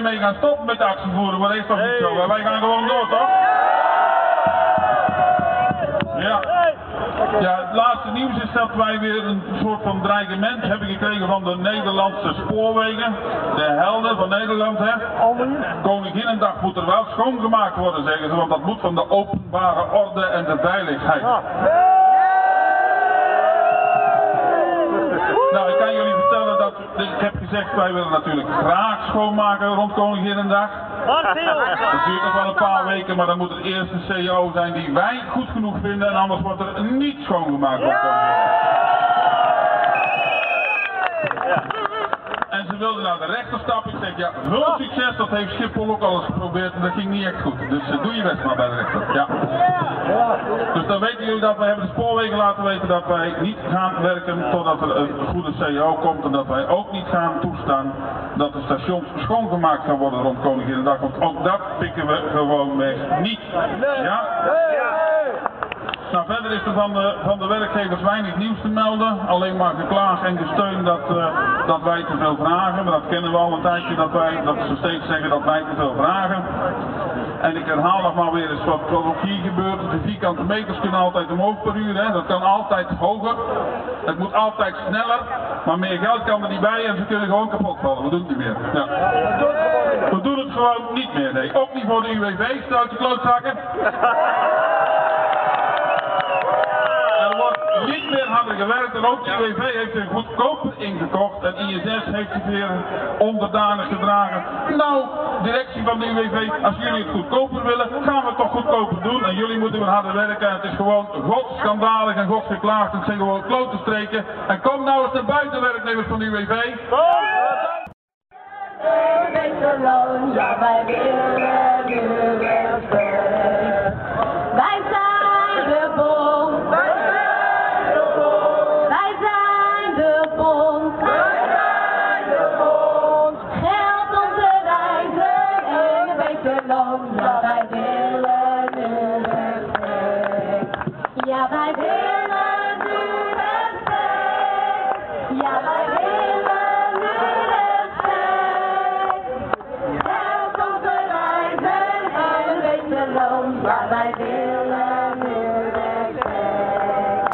ermee gaan stoppen met de actievoeren, maar dat is toch niet zo. Wij gaan gewoon door, toch? Ja. Ja, het laatste nieuws is dat wij weer een soort van dreigement hebben gekregen van de Nederlandse spoorwegen. De helden van Nederland, hè. Koninginnedag moet er wel schoongemaakt worden, zeggen ze, want dat moet van de openbare orde en de veiligheid. Nou, ik kan jullie vertellen dat, ik heb gezegd, wij willen natuurlijk graag schoonmaken rond Koninginnedag. Dat duurt nog wel een paar weken, maar dan moet het eerst een CEO zijn die wij goed genoeg vinden en anders wordt er niet schoongemaakt rond Koninginnedag. En ze wilden naar de rechter stappen. Ik zeg, ja, veel succes, dat heeft Schiphol ook al eens geprobeerd en dat ging niet echt goed. Dus doe je best maar bij de rechter. Ja. Dus dan weten jullie dat wij hebben de spoorwegen laten weten dat wij niet gaan werken totdat er een goede CEO komt en dat wij ook niet gaan toestaan dat de stations schoongemaakt gaan worden rond Koninginnedag, want ook dat pikken we gewoon weg niet. Ja? Nou, verder is er van de werkgevers weinig nieuws te melden. Alleen maar geklaag en gesteun dat wij te veel vragen. Maar dat kennen we al een tijdje, dat ze steeds zeggen dat wij te veel vragen. En ik herhaal nog maar weer eens wat ook hier gebeurt. De vierkante meters kunnen altijd omhoog per uur. Hè. Dat kan altijd hoger. Het moet altijd sneller. Maar meer geld kan er niet bij en ze kunnen gewoon kapot vallen. We doen het niet meer. Ja. We doen het gewoon niet meer. Nee. Ook niet voor de UWV, stoute klootzakken. Niet meer harder gewerkt en ook de UWV heeft er goedkoper ingekocht en ISS heeft zich weer onderdanig gedragen. Nou, directie van de UWV, als jullie het goedkoper willen, gaan we het toch goedkoper doen en jullie moeten weer harder werken en het is gewoon godschandalig en godsgeklaagd en het zijn gewoon klote streken. En kom nou eens naar buiten, werknemers van de UWV. Ja, wij willen nu weer terug. Wij zijn de bond. Ja, wij willen